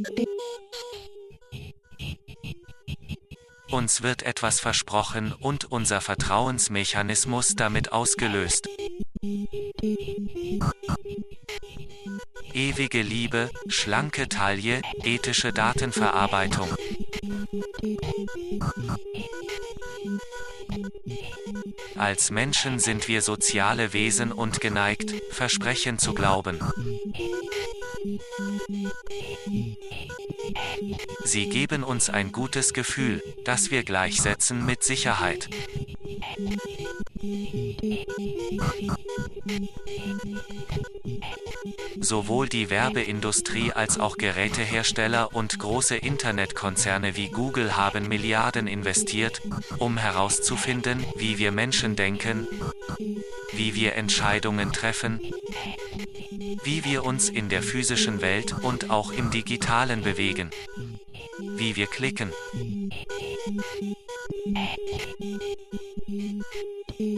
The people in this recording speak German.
Uns wird etwas versprochen und unser Vertrauensmechanismus damit ausgelöst. Ewige Liebe, schlanke Taille, ethische Datenverarbeitung. Als Menschen sind wir soziale Wesen und geneigt, Versprechen zu glauben. Sie geben uns ein gutes Gefühl, das wir gleichsetzen mit Sicherheit. Sowohl die Werbeindustrie als auch Gerätehersteller und große Internetkonzerne wie Google haben Milliarden investiert, um herauszufinden, wie wir Menschen denken, wie wir Entscheidungen treffen, wie wir uns in der physischen Welt und auch im Digitalen bewegen, wie wir klicken.